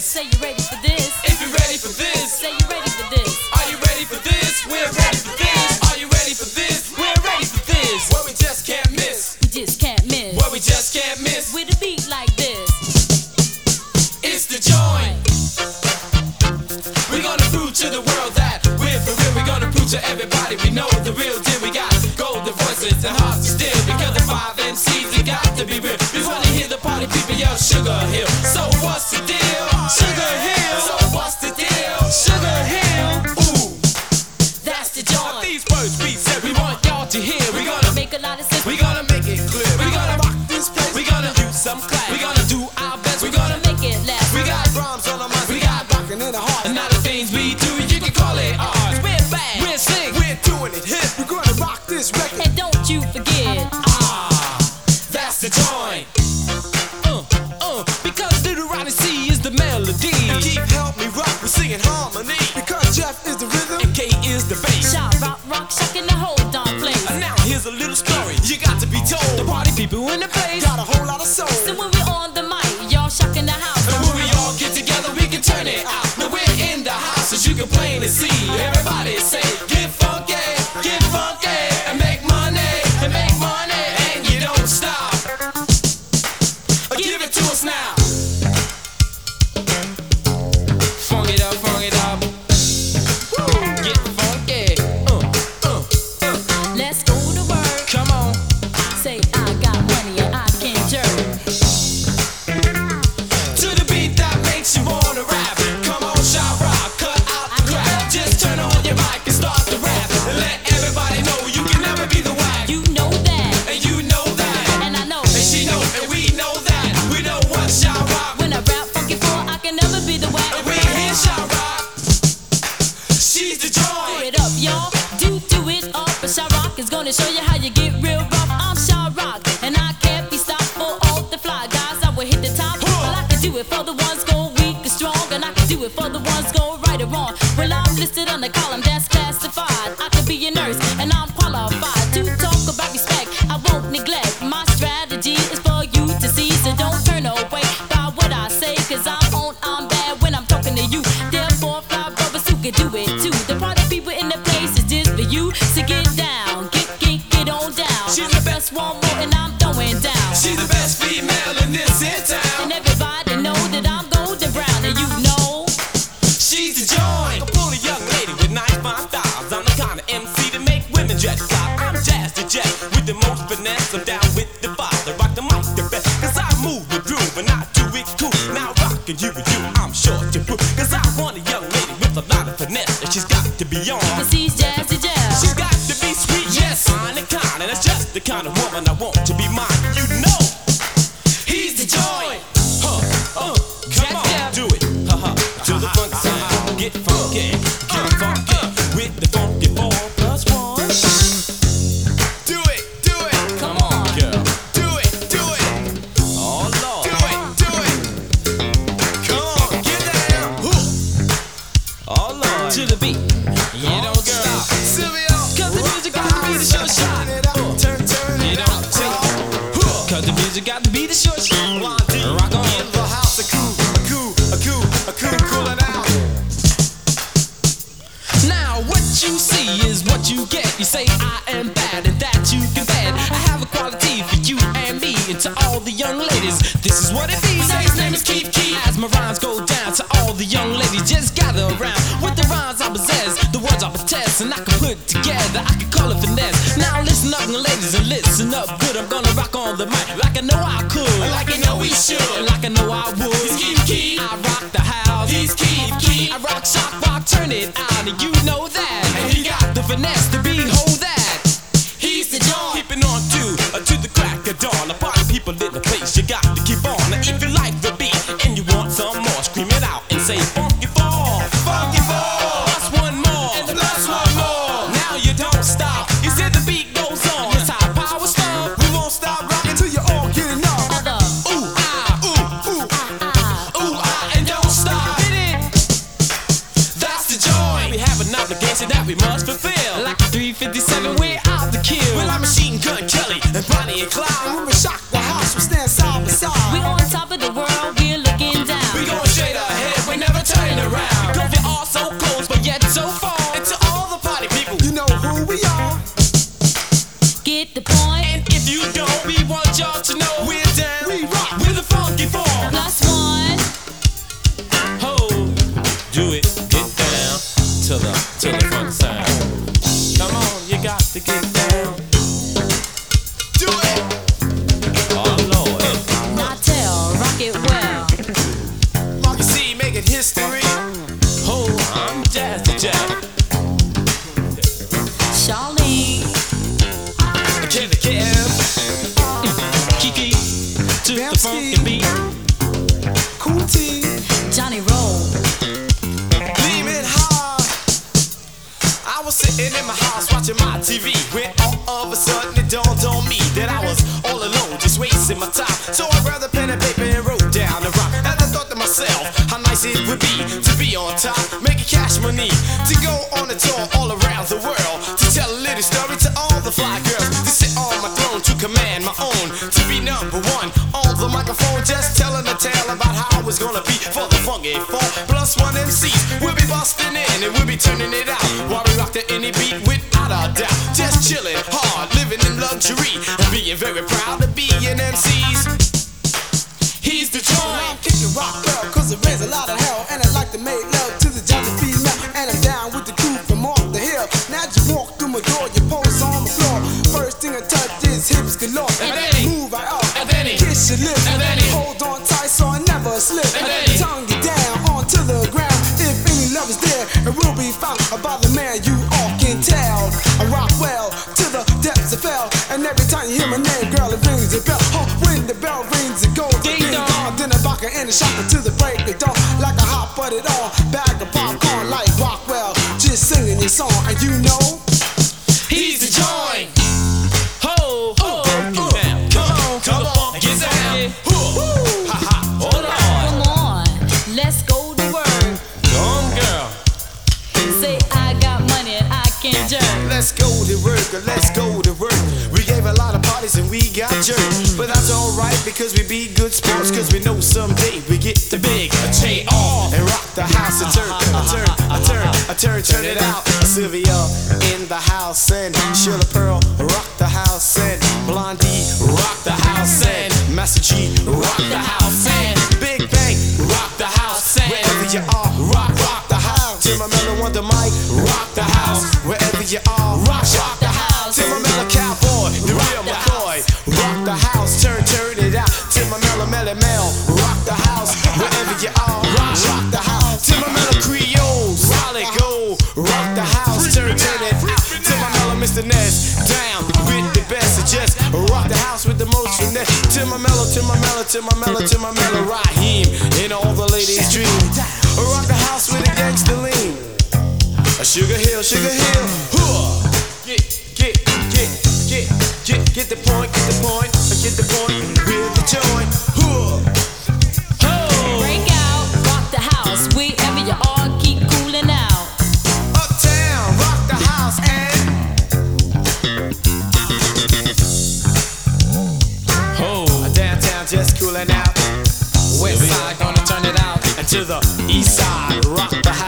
this? Say you ready for this? If you're ready for this, Say you ready for this? are you ready for this? We're ready for this. Are you ready for this? We're ready for this. Where we just can't miss. We just can't miss. Where we just can't miss. With a beat like this. It's the joint. We're gonna prove to the world that we're for real. We're gonna prove to everybody we know the real deal. We got golden voices and hearts to steal. Because the 5 MCs, they got to be real. We wanna hear the party people yell Sugar Hill. So what's the deal? Sugar Hill. So what's the deal? Sugar Hill. Ooh, That's the joint. these words we said we want y'all to hear. We're gonna Make a lot of sense. We're gonna make it clear. We're gonna rock this place. We're gonna use some class. We're gonna do our best. We're gonna Make it last. We got rhymes on our minds. We got rockin' in the heart. And now the things we do, you can call it ours. We're bad. We're slick. We're doing it hip. We're gonna rock this record. And don't you forget. That's the joint. Because Little Ronnie C is the melody. And Keith help me rock, we're singing harmony. Because Jeff is the rhythm And K is the bass. Shot, rock, shocking the whole darn place. And now here's a little story you got to be told. The party people in the place. got a whole lot of soul. So when we on the mic, y'all shocking the house. And when we all get together, we can turn it out. Now we're in the house, as you can plainly see. Everybody say, get funky, and make money, and you don't stop. Give it to us now. Funk it up, get funky. Let's go to work. Come on. Say I got money and I can jerk. To the beat that makes you wanna rap. Come on, shout rock, cut out the crap. Just turn on your mic and start to rap. And let everybody know you can never be the whack. You know that. And you know that. And I know. And she know, and we know that. We know what shout rock. When I rap funky for, I can never be the whack. And we hear shout rock. She's the Do joint. it up, y'all. Do it up. And Sha Rock is gonna show you how you get real rough. I'm Sha Rock, and I can't be stopped for all the fly guys. I will hit the top. Well, I can do it for the ones go weak and strong, and I can do it for the ones go right or wrong. Well, I'm listed on the column that's classified. I could be a nurse, and I'm qualified to talk about respect. I won't neglect. My strategy is for you to see, so don't turn away by what I say, 'cause I'm bad when I'm talking to you. Therefore, fly brothers who can do it too. The party people in the place is just for you. So get down, get on down. She's I'm the the best one more, and I'm throwing down. She's the best female in this here town. And everybody know that I'm golden brown, and you know. She's the joint. A bully young lady with nice fine styles. I'm the kind of MC to make women dress fly. I'm Jazz the Jet with the most finesse. I'm down with the father. Rock the mic the best. 'Cause I move the groove and I do it cool. Now rockin' you with you, I'm sure to prove. 'Cause I want a young lady with a lot of finesse. And she's got to be on. 'Cause he's Jazzy Jazz. She's got to be sweet, yes, fine and kind. And that's just the kind of woman I want to be mine. You know, he's the joint. Come on, do it. To the funky sound. Get funky with the funky 4+1. Do it. Come on. Girl. Do it. Oh, Lord. Do it. Come on, get down. Oh, Lord. To the beat. You don't stop. Silvio. 'Cause the music got to be the short shot. Turn You it don't up. take. 'Cause the music got to be the short shot. Rock on. In the house, a cool, cooling out. Now what you see is what you get. You say I am bad and that you can bet. I have a quality for you and me, and to all the young ladies, this is what it means. Say his name is Keith. As my rhymes go down to all the young ladies, just gather around with the rhymes I possess, the words I possess, and I can put together. I can call it finesse. Now listen up, ladies, and listen up good. I'm gonna rock on the mic like I know I could, like I know we should, like I know I would. He's Keith. I rock the house. He's Keith. I rock, shock, rock, turn it out, and you know that. And he got the finesse to behold that. He's the joint. Keeping on to the crack of dawn. The party people in the place, you got to keep on. Now if you like the beat and you want some more, scream it out and say funky fall. Funky fall. Plus one more. And plus one more. Now you don't stop. You said the beat goes on. It's high power stuff. We won't stop rocking till you all get enough. Other. Ooh, ah, ooh, ah, and don't stop. Hit it. That's the joint. We have an obligation that we must fulfill. Like a 357, we're out to kill. Well, I'm Machine Gun Kelly and Bonnie and Clyde. When we shock the house, we stand side by side. We on funky beat. Cool T, Johnny Roll. gleaming hard. I was sitting in my house watching my TV when all of a sudden it dawned on me that I was all alone, just wasting my time. So I grabbed a pen and paper and wrote down the rhyme. And I thought to myself how nice it would be on top, making cash money, to go on a tour all around the world, to tell a little story to all the fly girls, to sit on my throne, to command my own, to be number one on the microphone, just telling a tale about how it's gonna be for the funky four plus one MCs. We'll be busting in and we'll be turning it out while we rock to any beat without a doubt. Just chilling hard, living in luxury, and being very proud to be an MCs. He's the joint. I'm kicking rock well, cause it rains a lot of hell. And I like to make love to the Johnny female. And I'm down with the crew from off the hill. Now you walk through my door, you pose on the floor. First thing I touch is hips galore. And then he move right off, and then he kiss your lips. and then he hold on tight so I never slip. and then he tongue you down onto the ground. If any love is there, it will be found by the man you all can tell. I rock well to the depths of hell. And every time you hear my name, girl, it rings a bell. Oh, when the bell rings, it goes Ding ding dong. dong. Then I rock her in the shop to the break of dawn. Like a hot buttered on bag of popcorn, like Rockwell, just singing your song. And you know, he's the joint. Ho, ho, now, come on, get down. Ha ha, hold on. Come on, let's go to work. Come girl. Say I got money and I can jerk. Let's go to work, let's go to work. We gave a lot of parties and we got jerked, but that's alright because we be good sports. Cause we know someday we get the big J.R. and rock the house. Turn it out. Sylvia in the house and Sheila Pearl rock the house and Blondie rock the house and Master G rock the house and Big Bang rock the house and wherever you are, rock the house. Tim Mello on the mic, rock the house. Wherever you are, rock the house. Tim Mello Cowboy, the real McCoy, rock the house. Turn it out. Tim Mello Mel, rock the house. Wherever you are, rock the house. Tim Mello Creole, solid gold, rock the house. Turn it out. Tim Mello Mr. Ness, down with the best. Just rock the house with the most finesse. Tim Mello, Raheem, in all the ladies' dream. Rock the house with a gangster lean. Sugar Hill. Get the point with the joint. Break out, rock the house. Wherever you are, keep cooling out. Uptown, rock the house and downtown, just cooling out. West side gonna turn it out. And to the east side, rock the house.